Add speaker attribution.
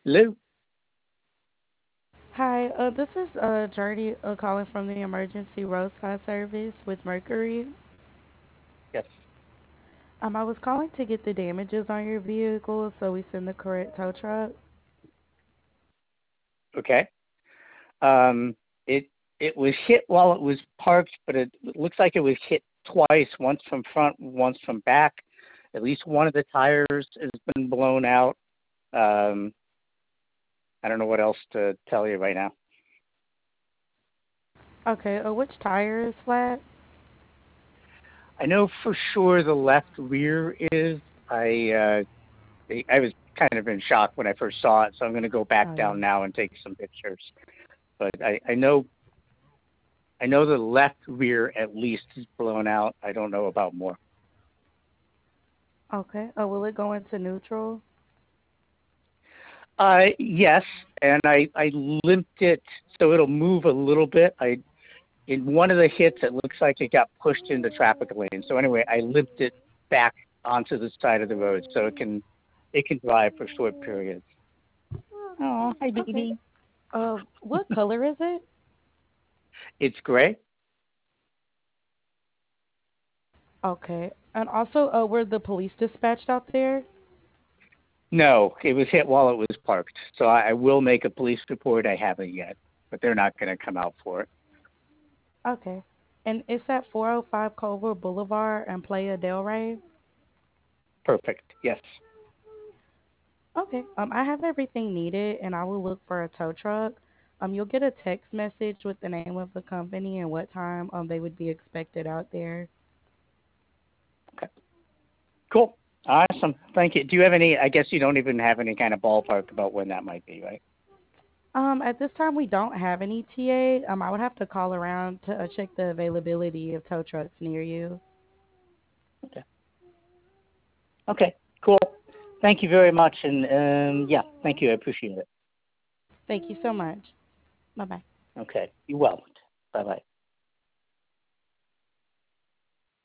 Speaker 1: Lou?
Speaker 2: Hi, this is Journey calling from the emergency roadside service with Mercury.
Speaker 1: Yes.
Speaker 2: I was calling to get the damages on your vehicle so we send the correct tow truck.
Speaker 1: Okay. Um, it it was hit while it was parked, but it looks like it was hit twice, once from front, once from back. At least one of the tires has been blown out. Um, I don't know what else to tell you right now.
Speaker 2: Okay, which tire is flat?
Speaker 1: I know for sure the left rear is. I I was kind of in shock when I first saw it, so I'm going to go back
Speaker 2: Oh,
Speaker 1: down
Speaker 2: yeah.
Speaker 1: now and take some pictures. But I know the left rear at least is blown out. I don't know about more.
Speaker 2: Okay, will it go into neutral?
Speaker 1: Yes, and I limped it so it'll move a little bit. I In one of the hits, it looks like it got pushed into traffic lane. So anyway, I limped it back onto the side of the road so it can drive for short periods. Oh, hi
Speaker 2: Okay.
Speaker 1: baby.
Speaker 2: What color is it?
Speaker 1: It's gray.
Speaker 2: Okay, and also, were the police dispatched out there?
Speaker 1: No, it was hit while it was parked. So I will make a police report. I haven't yet, but they're not going to come out for it.
Speaker 2: Okay, and it's at 405 Culver Boulevard and Playa del Rey.
Speaker 1: Perfect. Yes.
Speaker 2: Okay. I have everything needed and I will look for a tow truck. You'll get a text message with the name of the company and what time they would be expected out there.
Speaker 1: Okay. Cool. Awesome. Thank you. Do you have any? I guess you don't even have any kind of ballpark about when that might be, right?
Speaker 2: At this time we don't have any TA. I would have to call around to check the availability of tow trucks near you.
Speaker 1: Okay. Okay. Cool. Thank you very much. And yeah, thank you. I appreciate it.
Speaker 2: Thank you so much. Bye bye.
Speaker 1: Okay. You're welcome. Bye bye.